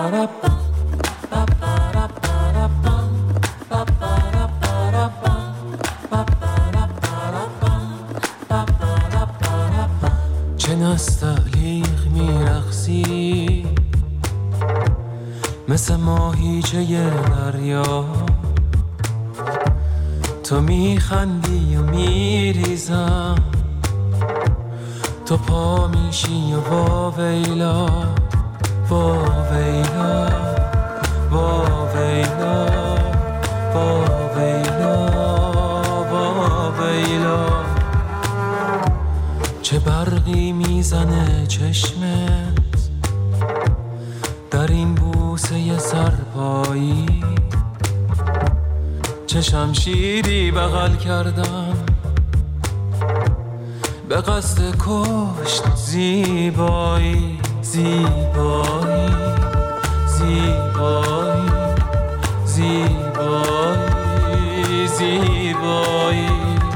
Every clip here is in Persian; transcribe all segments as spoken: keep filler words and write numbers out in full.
چه نستعلیق میرقصی مثل ماهیچه دریا، تو میخندی و میریزم، تو پا میشی و وا ویلا وا ویلا وا ویلا وا ویلا وا ویلا. چه برقی میزنه چشمت در این بوسه سرپایی، چه شمشیری بغل کردم به قصد کشت زیبایی زیبایی زیبایی زیبایی زیبایی.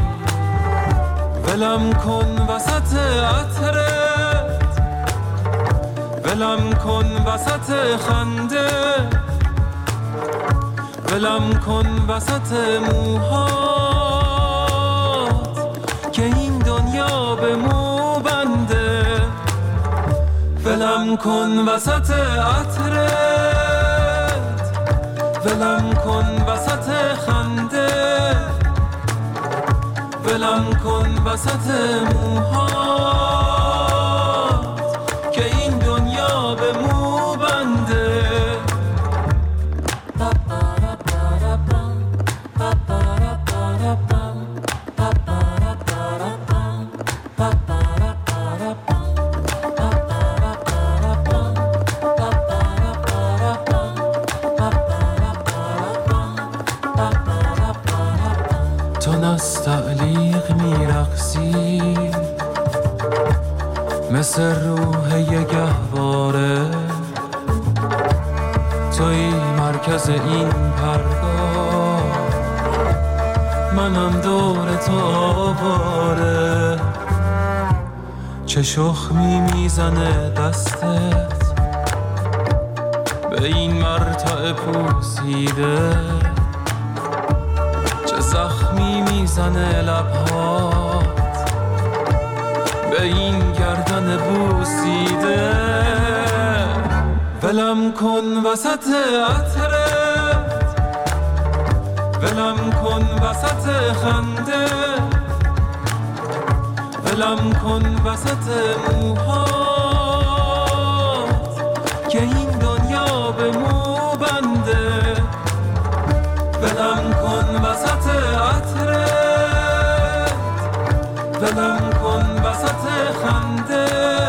ولم کن وسط عطرت، ولم کن وسط خنده، ولم کن وسط موهات که این دنیا به مو بنده. ولم کن وسط عطرت، ولم کن وسط خنده، ولم کن وسط موهات که این دنیا به مو بنده. تو نستعلیق میرقصی مثل روح یه گهواره، توی مرکز این پرگاه، منم دور تو آواره. چه شخمی میزنه دستت به این مرتع پوسیده، چه زخمی میزنه لبهات به این گردن بوسیده. ولم کن وسط عطرت، ولم کن وسط خنده، ولم کن وسط موهات که این دنیا به مو بنده. ولم کن وسط عطرت، ولم کن وسط خنده،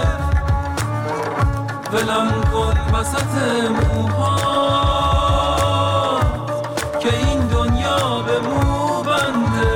ولم کن وسط موهات که این دنیا به مو بنده.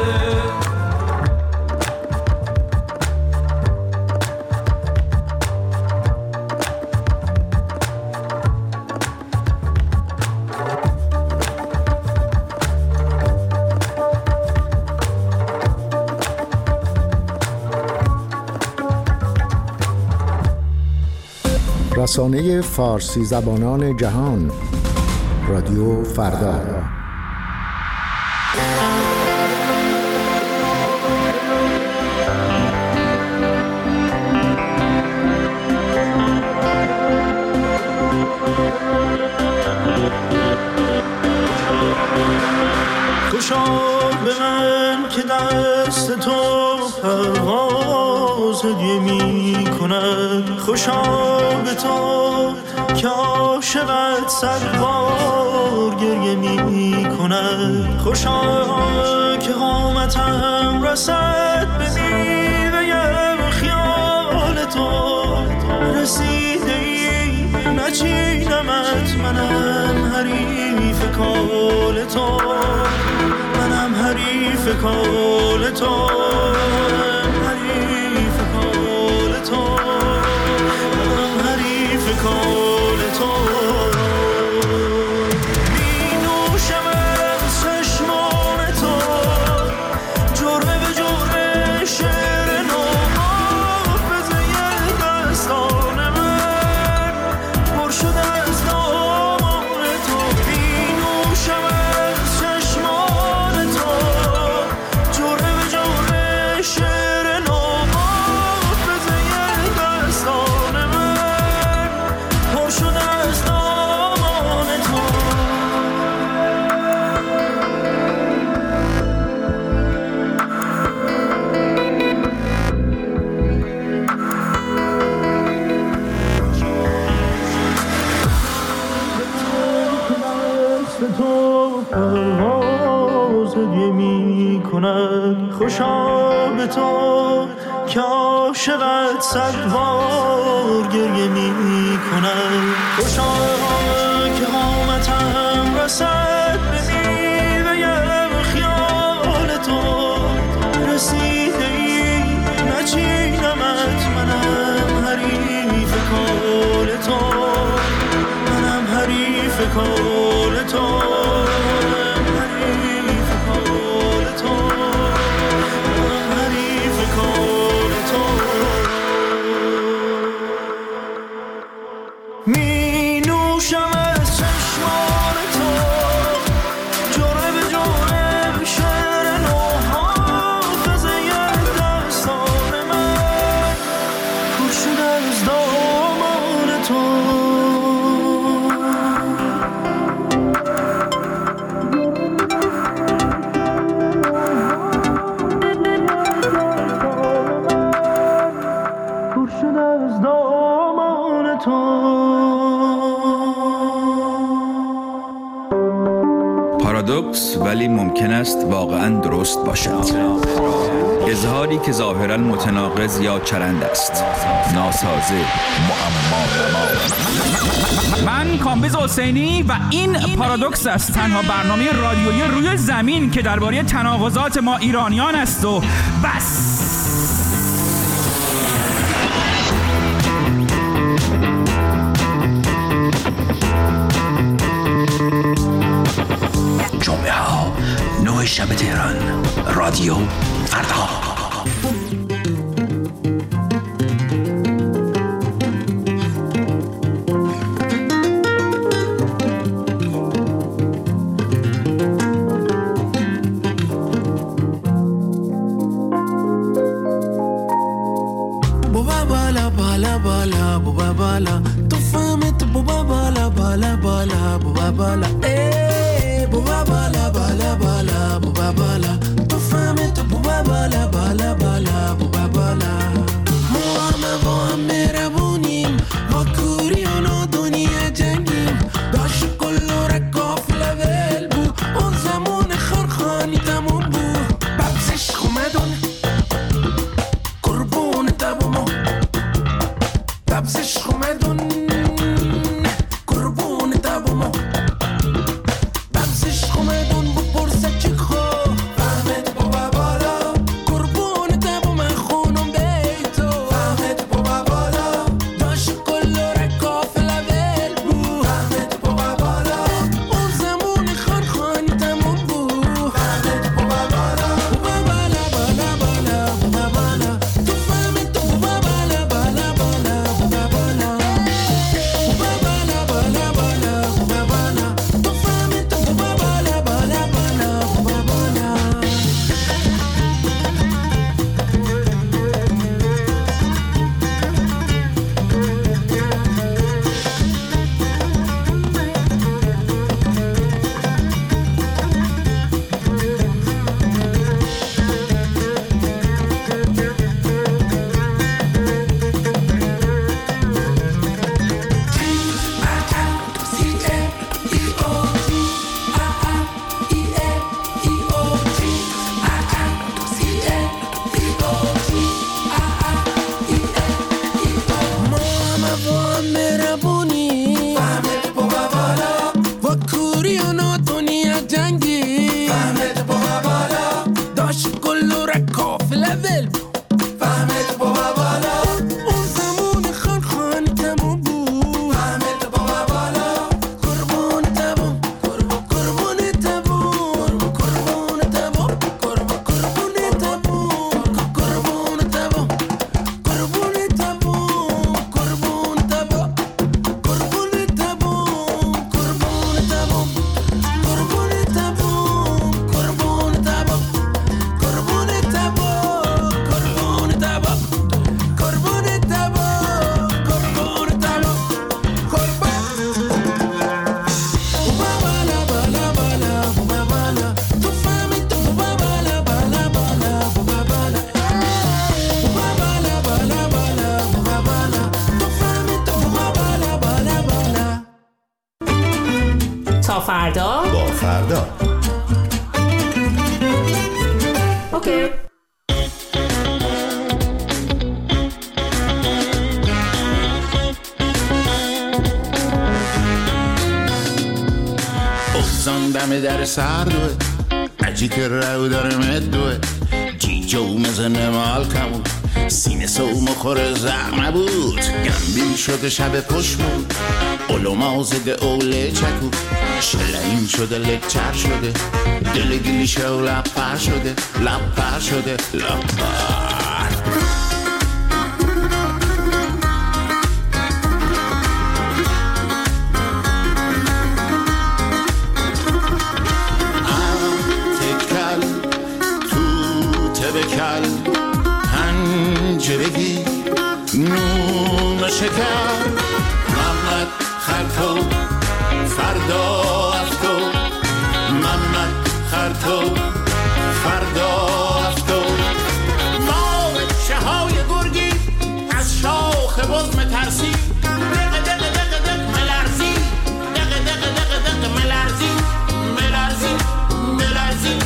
رسانه فارسی زبانان جهان، رادیو فردا. خوشا به من که دست تو پرواز هدیه می کند، خوشا به تو که عاشقت سربار گریه می کند، خوشا که قامتم رسد به میوه خیال تو. رسیده ای نچینمت، منم حریف کال تو، منم حریف کال تو، حریف کال تو، منم حریف کال تو. می نوشم از چشمان تو، جرمه به جرمه شعر نو، حافظه دستان من پر شده از نام تو پرواز هدیه می کند. خوشا به تو که عاشقت صد بار گریه می کند. خوشا که قامتم رسد به میوه خیال تو. رسیده ای نچینمت، منم حریف کال تو. منم حریف کال تو. حریف کال تو. حریف کال تو. می نوشم از چشمان تو جوره به جوره شعر نو حافظه دستان من پر شده از دامان تو. پارادوکس ولی ممکن است واقعاً درست باشد. اظهاری که ظاهراً متناقض یا چرند است. ناسازه، معما. من کامبیز حسینی و این پارادوکس است، تنها برنامه رادیویی روی زمین که درباره تناقضات ما ایرانیان است و بس. جمعه ها نه شب تهران، رادیو فردا. بوبا بالا بالا بالا بوبا بالا تو فهمت بوبا بالا بالا بالا بوبا بالا ای بوبا بالا بالا بالا بوبا بالا تو فهمت بوبا بالا بالا بالا بوبا بالا. ما همه با هم مهربونیم، با کوری و نادونی جنگیم. داشت کل رکاف لول بو اون زمان خرخانی تموم بود. ببزش خومدون قربون تبومو. ببزش خومدون قربون تبومو. ببزش خومدون بپرسه چی خو فهمت بابا بالا قربون تبوم خو. تا فردا با فردا. اوکی. اوزان دم در سردوه عجی که رو داره مدوه جیجو مزنه مال کمون سینه سو مخور زخمه بود گمبیل شده شب پشت بود علما زده اوله چکو شلعین شده لکچر شده دل گلیشه و لپر شده لپر شده لپر بکل پنجه بگی نون و شکر محمد خرطو فردا افتو محمد خرطو فردا افتو ما بچه های گرگی از شاخ بزم ترسی دقه دقه دقه دقه ملرزی دقه دقه دقه دقه ملرزی ملرزی ملرزی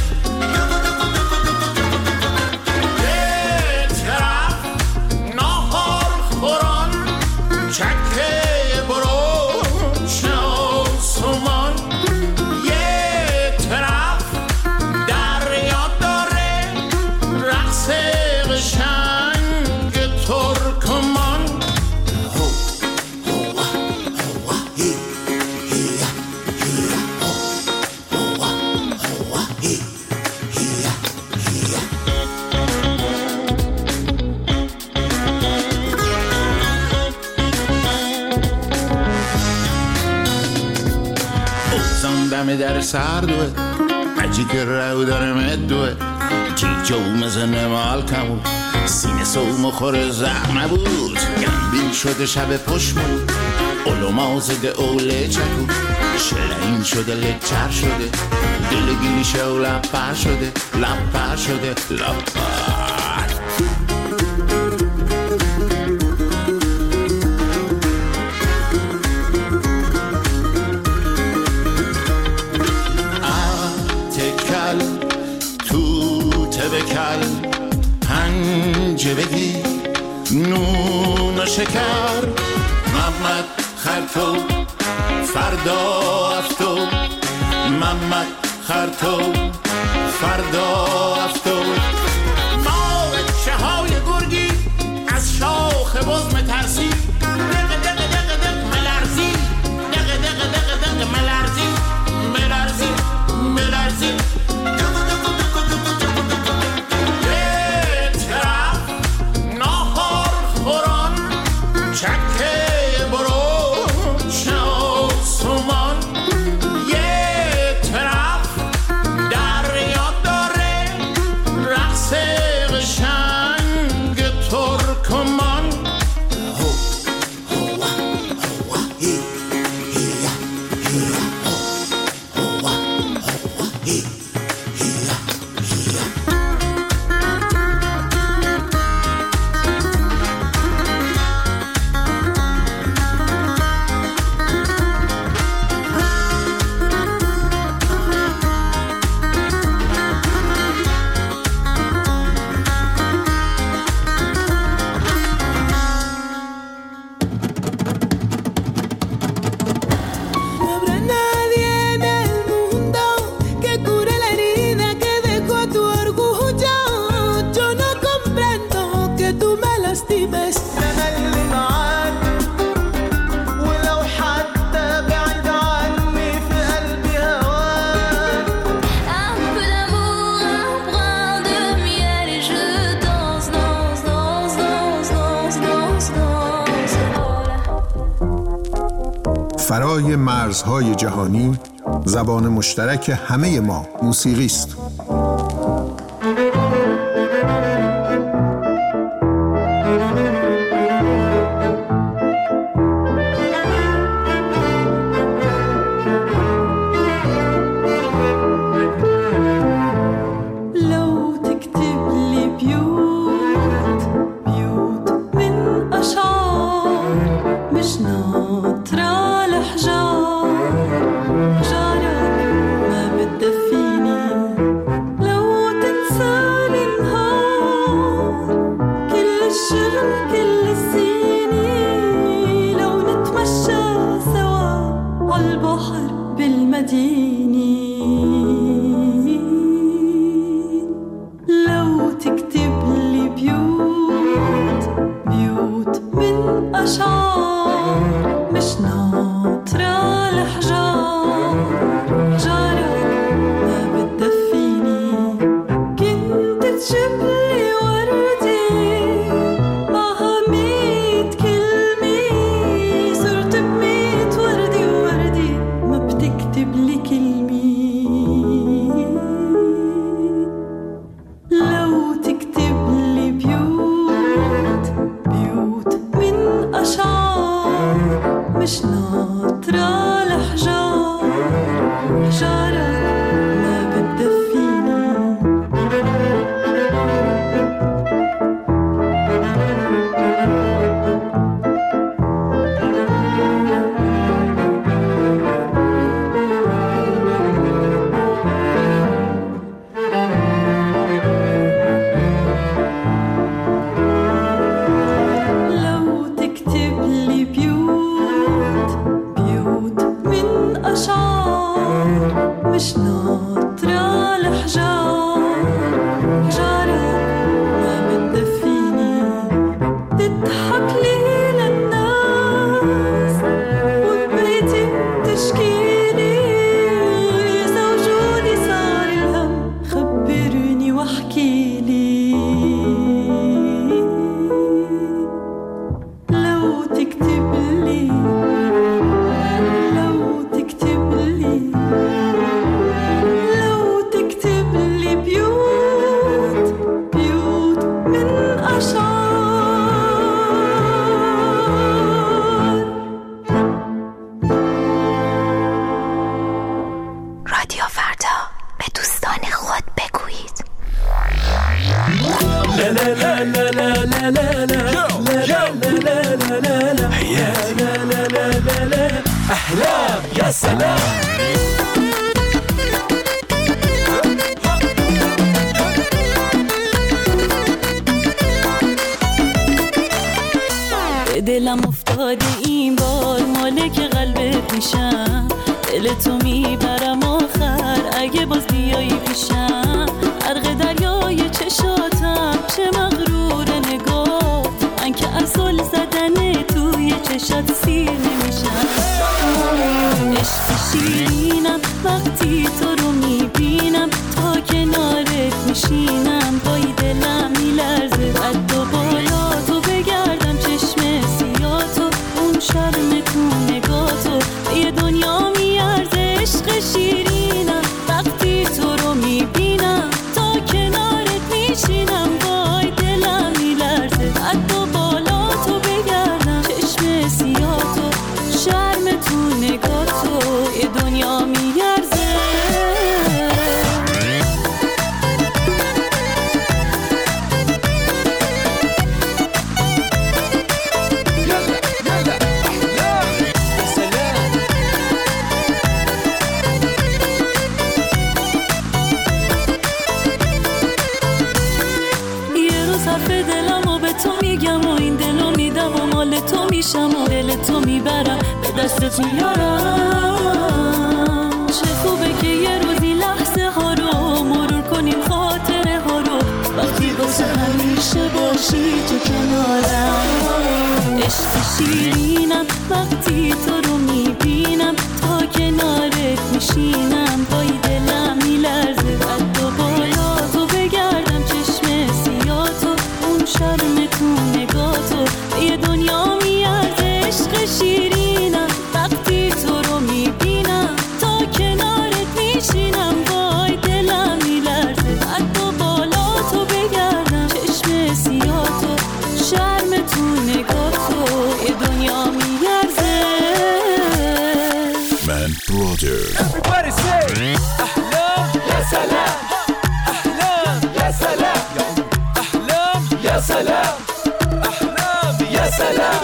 چکه برو شاسمان یه طرف دریا داره رقص قشنگ ترکمان دم در سردوه عجی که رو داره مدوه جیجو مزنه مال کمون سینه سو مخور زخمه بود گمبیل شده شب پشت بود علما زده اوله چکو شلعین شده لکچر شده دل گلیشه و لپر شده لپر شده لپر بکل پنجه بگی نون و شکر محمد خرطو فردا افتو محمد خرطو فردا افتو ما بچه های گرگی از شاخ بزم ترسی دقه دقه دقه دقه ملرزی دقه دقه دقه دقه ملرزی ملرزی ملرزی چکه برو شاسمان یه طرف دریا داره رقص قشنگ ترکمان فرای مرزهای جهانی زبان مشترک همه ما موسیقی است. مش ناطرة الحجار دلم افتاده این بار مالک قلبت میشم، دل تو میبرم آخر اگه باز بیایی پیشم. غرق دریای چشاتم چه مغرور نگاه، من که از زل زدن توی چشات سیر نمیشم. عشق شیرینم وقتی تو رو میبینم، تا کنارت میشینم پای دلم میلرزه. قد و بالا تو بگردم چشم سیاتو، اون شرم تو نگاتو یه دنیا میارزه. عشق شیرینم وقتی تو رو میبینم، تا کنارت میشینم پای دلم میلرزه. قد و بالا تو بگردم چشم سیاتو، شرم تو نگاتو یه دنیا میارزه. تو میشم و دل تو میبرم به دستت میارم. چه خوبه که یه روزی لحظه ها رو مرور کنیم، خاطره ها رو وقتی واسه همیشه باشی تو کنارم. عشق شیرینم وقتی تو رو میبینم، تا کنارت میشینم پای دلم میلرزه. قد و بالا تو بگردم چشم سیاتو، اون شرم تو نگاتو یه دنیا میارزه. عشق شیرینم وقتی تو رو میبینم، تا کنارت میشینم وای دلم میلرزه. قد و بالا تو بگردم چشم سیاتو، شرم تو نگاتو یه دنیا میارزه. من برادر Everybody say احلام یا سلام، احلام یا سلام، احلام یا سلام، احلام یا سلام.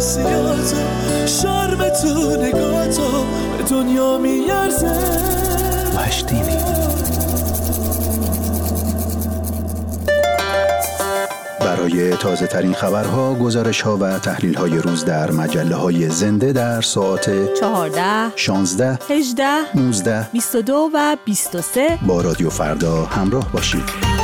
دستیاتو، شرم تو نگاتو به دنیا میارزه. وحشتینی. برای تازه ترین خبرها، گزارش ها و تحلیل های روز در مجله های زنده در ساعت چهارده، شانزده، هجده، نوزده، بیست و دو و بیست و سه با رادیو فردا همراه باشید.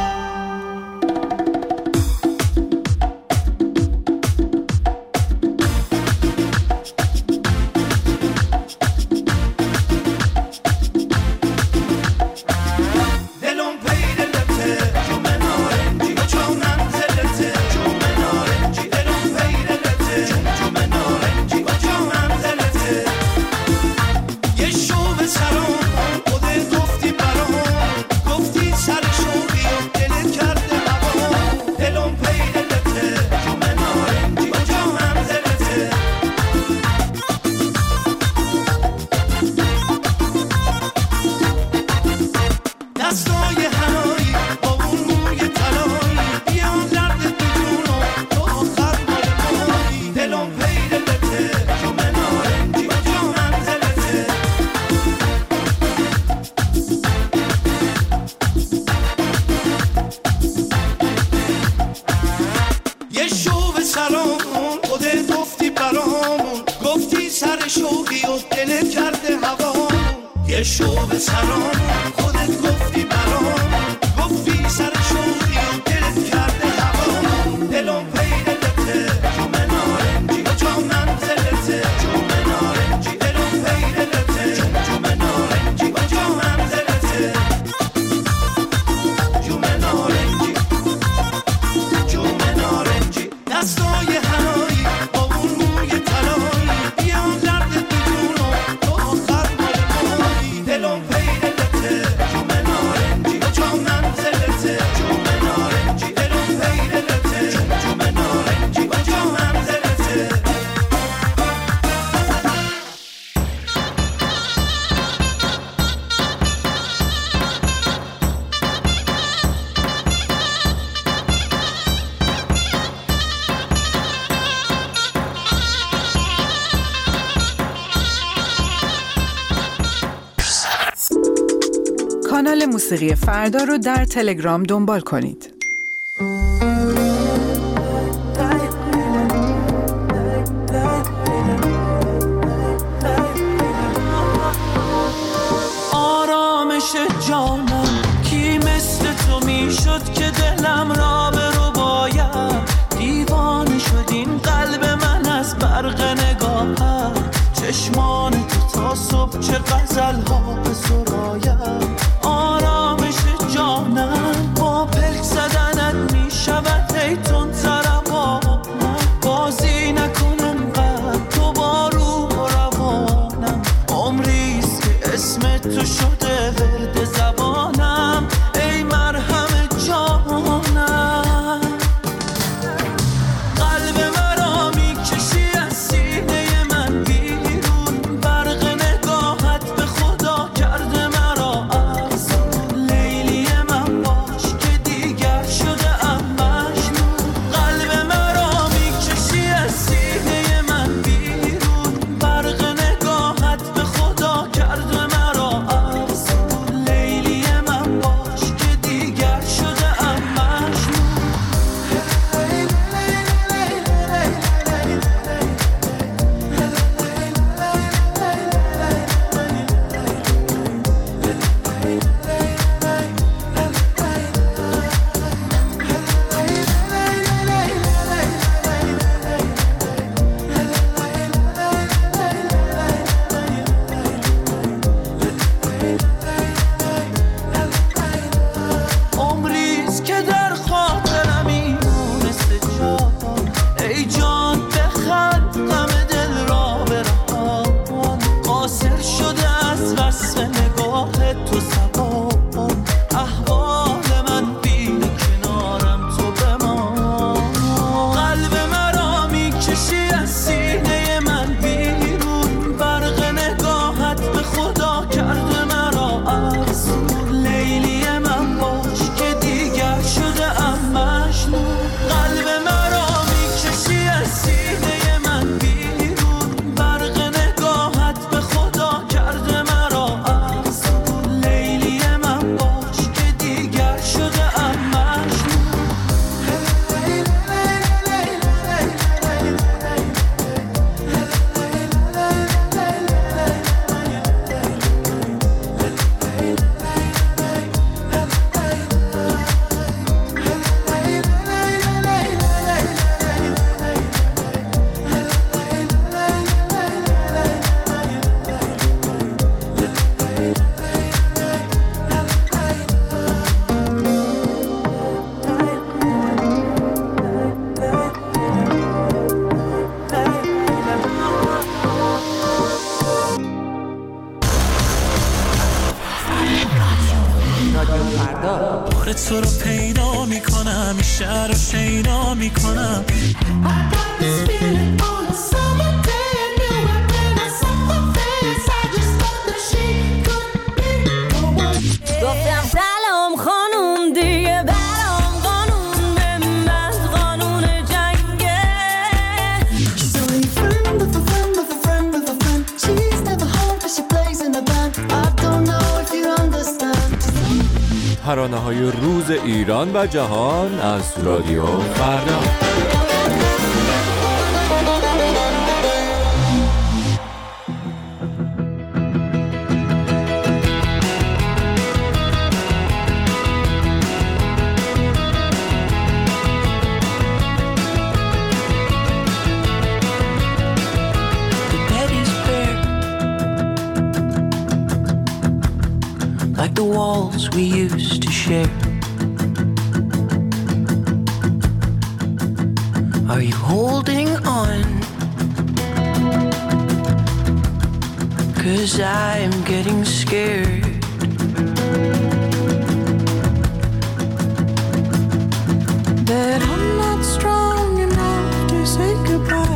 کانال موسیقی فردا رو در تلگرام دنبال کنید. آرامش جانم کی مثل تو میشد که دلم را به رو باید. دیوانه شد این قلب من از برق نگاهت. چشمان تو تا صبح چه غزل ها به سراید. آرامش جانم با پلک زدنت می شود هی تون ترمانم. بازی نکنم قد تو با روح و روانم. عمریست که اسم تو شده ورد زبانم. ای مرهم جانم قلب مرا می کشی از سینه من بیرون. برق نگاهت به خدا همیشه رو شیدا میکنم. گفتم سلام خانوم دیگه برام قانون به من قانون جنگه. She's only a friend of a friend of a friend of a friend. She's never home but she plays in a band. I don't know if you understand. ترانه‌های روز ایران و جهان از رادیو فردا. Like the walls we used to share. Are you holding on? 'Cause I'm getting scared. That I'm not strong enough to say goodbye.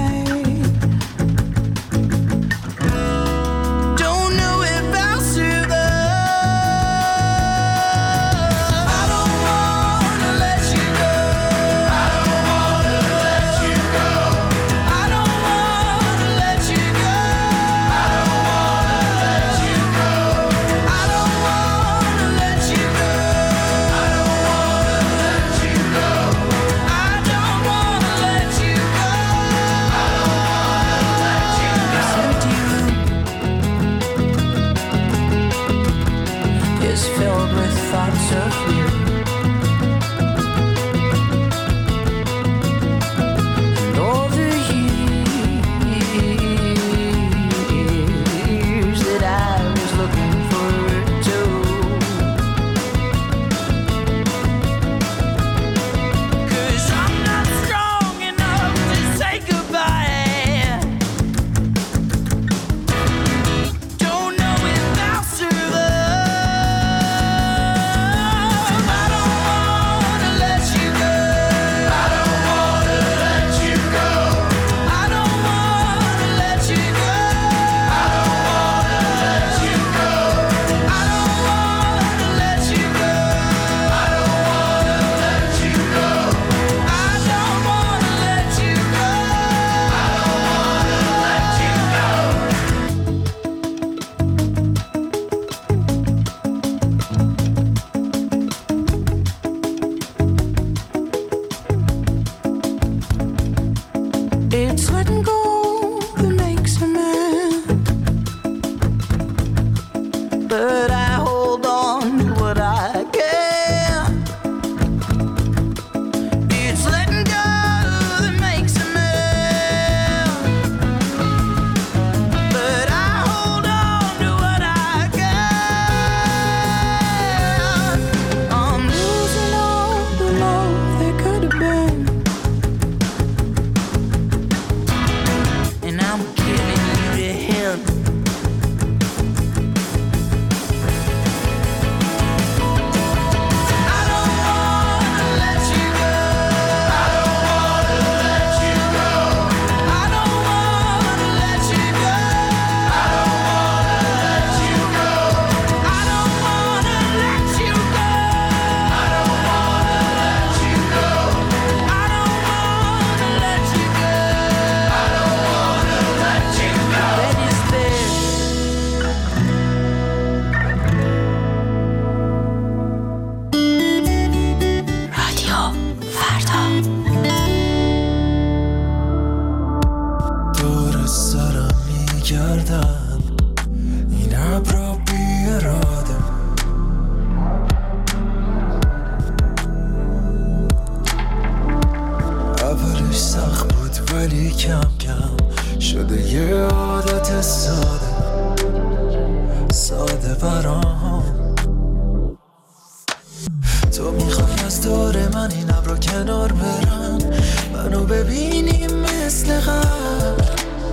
تو میخوای از دور من این ابرا کنار برن، منو ببینی مثل قبل،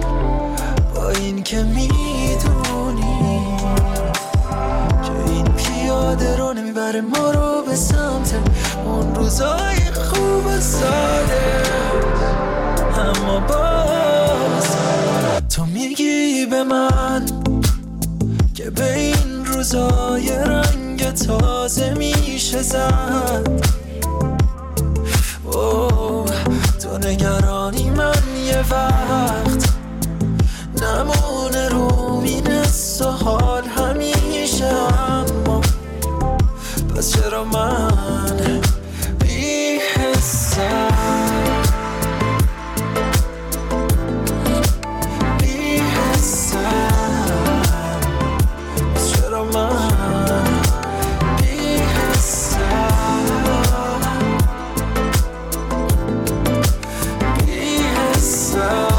با این که میدونی که این پیاده رو نمیبره ما رو به سمت اون روزای خوب. ساده، اما باز تو میگی به من که به این روزای رنگ تازه میشه زد. اوه تو نگرانی من یه وقت نمونه رو مینست و حال همیشه، اما پس چرا من بی حسم بی حسم پس چرا من بی حسم بی حسم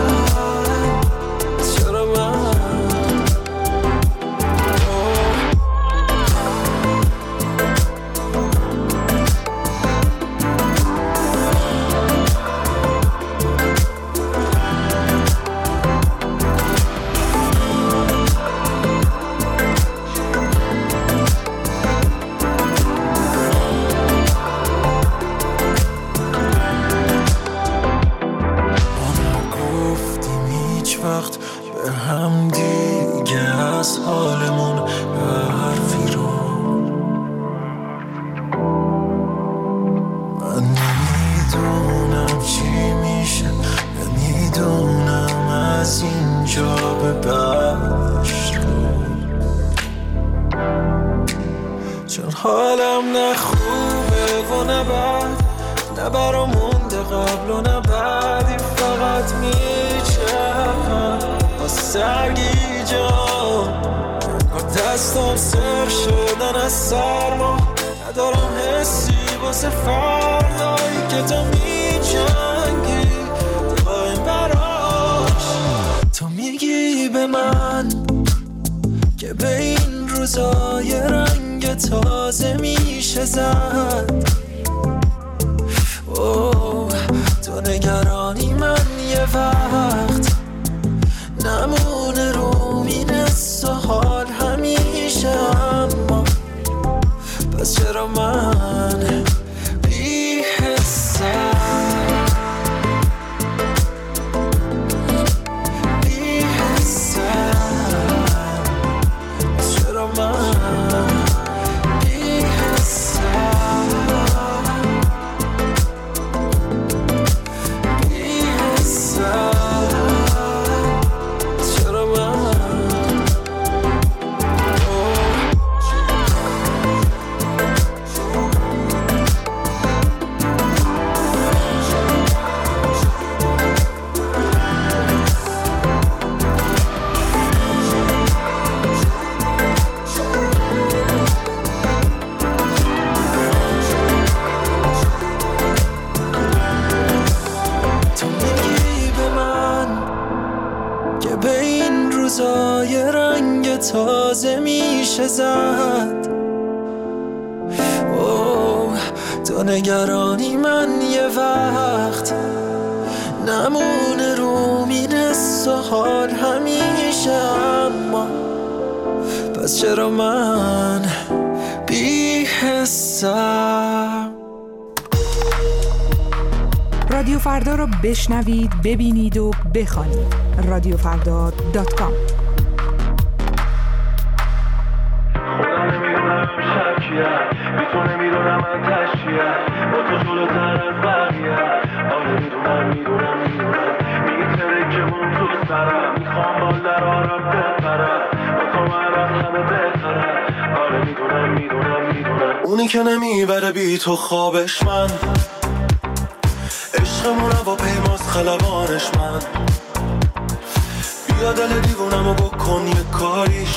حالم نه خوبه و نه بد، نه برا مونده قبل و نه بعدی، فقط میچرخم با سرگی جان، با دستم سر شدن از سرما، ندارم حسی واسه فردایی که تو میجنگی دایم براش. تو میگی به من که به این روزای رنگ تازه میشه زد. اوه تو نگرانی من یه وقت نمونه رو مینست و حال همیشه، اما پس چرا من بی حسم بی حسم پس چرا من بی حسم بی حسم پس چرا من روزای رنگ تازه میشه زد. اوه تو نگرانی من یه وقت نمونه رو مینست و حال همیشه، اما پس چرا من بی حسم. رادیو فردا رو بشنوید، ببینید و بخوانید. رادیو فردا دات کام. خودم نمیدونم شکیه، میتونه میدونم من تشیه، با تو جلوتر از بقیه. آره میدونم میدونم میدونم میتره که اون تو سرم، میخوام با درارم بپرم، با تو من از همه بهترم. آره میدونم میدونم میدونم اونی که نمیبره بی تو خوابش، من عشقمونه با پیماز خلبانش، من بیا دل دیوونمو بکن یه کاریش،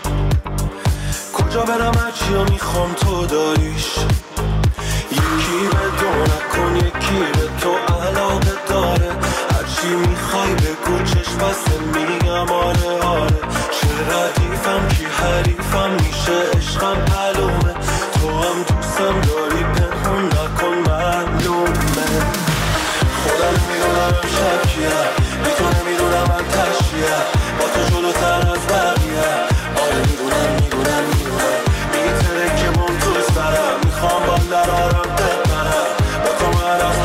کجا برم هرچی ها میخوام تو داریش. یکی به دو نکن یکی به تو علاقه داره، هرچی میخوای بگو چشم بسته میگم آره آره. چه ردیفم کی حریفم میشه عشقم معلومه، تو هم دوستم داری پنهون نکن معلومه. خودم میدونم شکیه، بی تو نمیدونم من تشیه، با تو جلوتر از بقیه. آره میدونم میدونم میدونم میتره که من تو سرم، میخوام با لرارم بپرم، با تو من از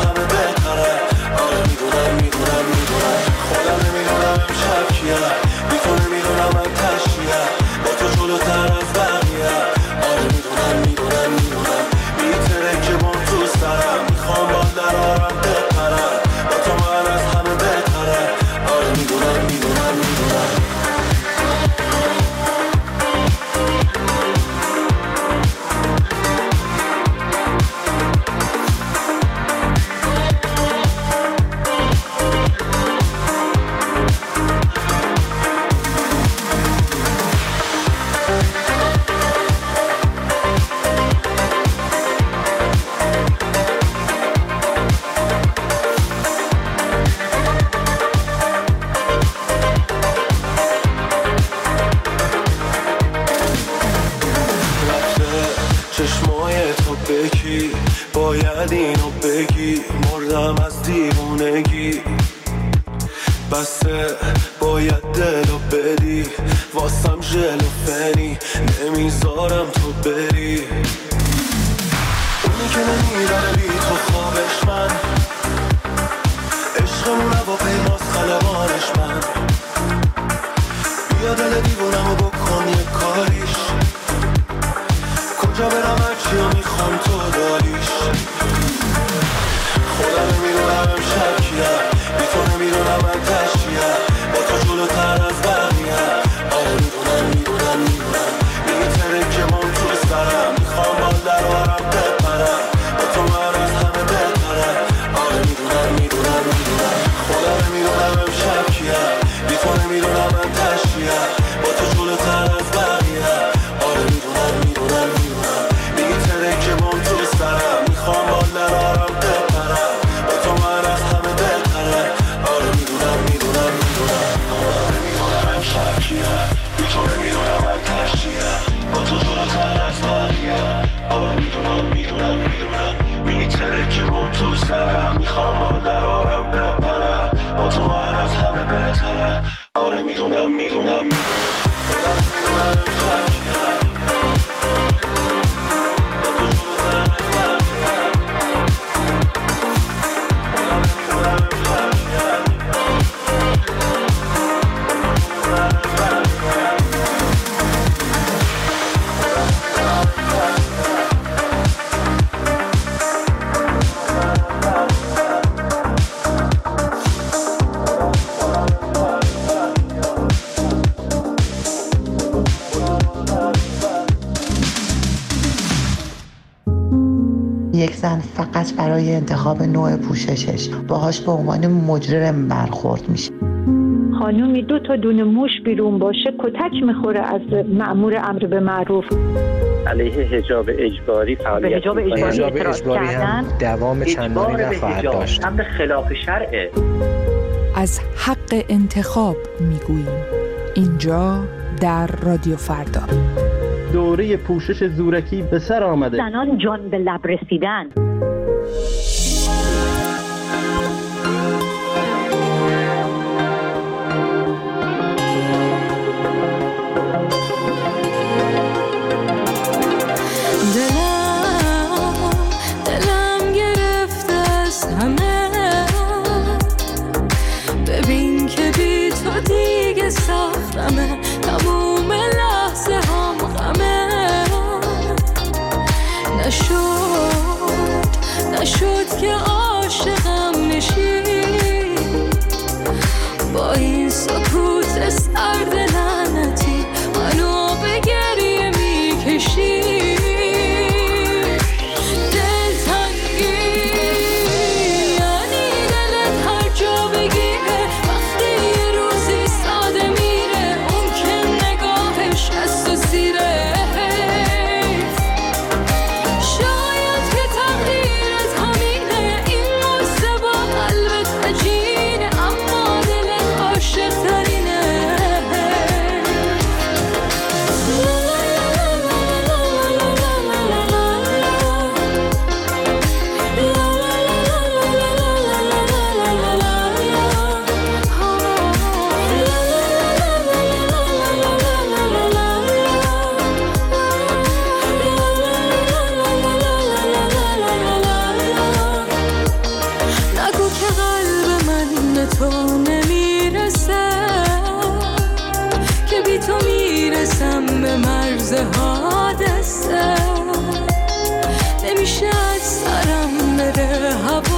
دیوونگی، مردم از دیوونگی. بسه باید دلو بدی، واسم ژل و فنی، نمیذارم تو بری. اونی که نمیبره بی تو خوابش من، عشقمون با پیماز خلبانش من. بیا دل دیوونمو بکن یه کاریش، کجا برم هرچی رو میخوام تو داریش. خودم میدونم امشب کیم، بی تو نمیدونم من تشکیم، با تو جلوتر از بقیه. آره میدونم میدونم میدونم میتره که من تو سرم، میخوام بال درارم بپرم، با تو من از همه بهترم. آره میدونم میدونم میدونم خودم میدونم امشب کیم، بی تو نمیدونم من تشکیم، با تو جلوتر از بقیه. آره میدونم میدونم میدونم میتره که من تو سرم، میخوام بال درارم بپرم، با تو من از همه بهترم. آره میدونم میدونم میدونم آره میدونم امشب کیم، بی تو نمیدونم من تشکیم، با تو جلوتر از بقیه. آره میدونم میدونم میدونم میتره که من تو سرم، میخوام بال درارم بپرم، با تو من از همه بهترم. آره میدونم میدونم میدونم یک زن فقط برای انتخاب نوع پوششش باهاش به عنوان مجرم برخورد میشه. خانومی دو تا دونه موش بیرون باشه کتک میخوره از مأمور امر به معروف. علیه حجاب اجباری فعالیت حجاب اجباری, اجباری هم دوام چندانی نخواهد داشت. امر خلاف شرعه. از حق انتخاب میگوییم اینجا در رادیو فردا. دوره پوشش زورکی به سر آمده. زنان جان به لب رسیدن. تموم لحظه هم غمه نشد نشد که عاشقم نشی با این سکوت سرد لعنتی منو به گریه میکشی حادثه نمیشه از سرم بره هوا